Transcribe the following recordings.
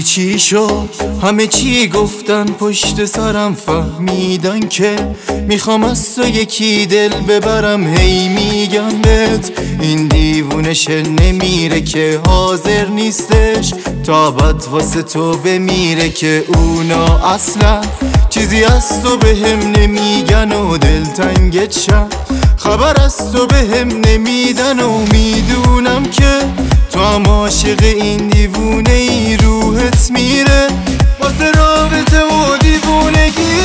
چی شد؟ همه چی گفتن پشت سرم، فهمیدن که میخوام از تو یکی دل ببرم. هی میگم بهت این دیوونش نمیره که حاضر نیستش تا بد واسه تو بمیره، که اونا اصلا چیزی از تو بهم نمیگن و دلتنگت شد خبر از تو بهم نمیدن. و میدونم که تو هم عاشق این دیوونه ای، روحت میره واسه رابطه و دیوونگی.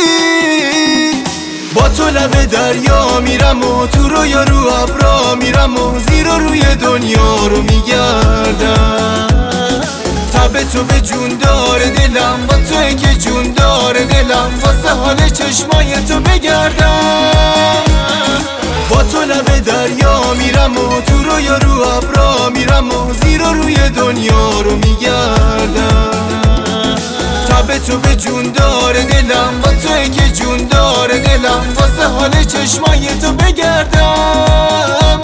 با تو لب دریا میرم و تو رویا رو ابرا میرم و زیر و روی دنیا رو میگردم. تب تو به جون داره دلم، با توی که جون داره دلم، واسه حال چشمای تو بگردم. با تو لب دریا میرم و تو رویا رو ابرا میرم و زیر و روی دنیا رو میگردم. تب تو به جون داره دلم، با توی که جون داره دلم، واسه حال چشمای تو بگردم.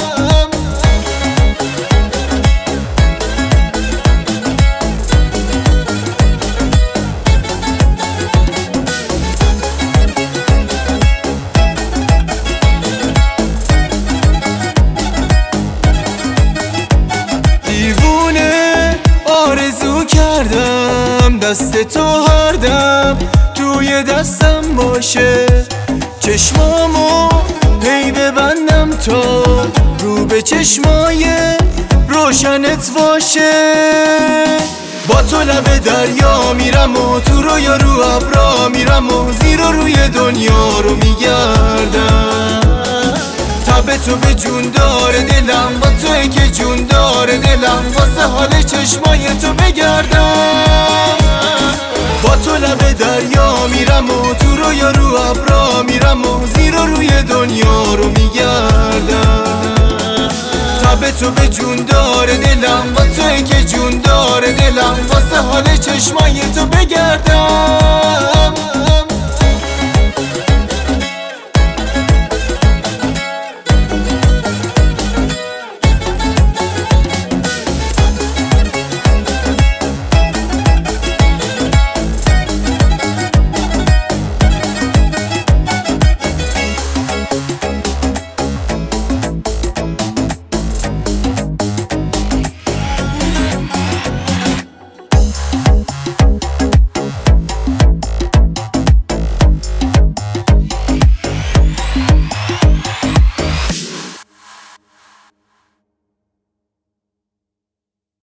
آرزو کردم دست تو هر دم توی دستم باشه، چشمامو هی ببندم تا رو به چشمای روشنت باشه. با تو لب دریا میرم و تو رویا رو ابرا میرم و زیر و روی دنیا رو میگردم. تب تو به جون داره دلم، با توی که جون داره دلم، واسه حال چشمای تو بگردم. با تو لب دریا میرم و تو رویا رو ابرا میرم و زیر و روی دنیا رو میگردم. تب تو به جون داره دلم، با توی که جون داره دلم، واسه حال چشمای تو بگردم.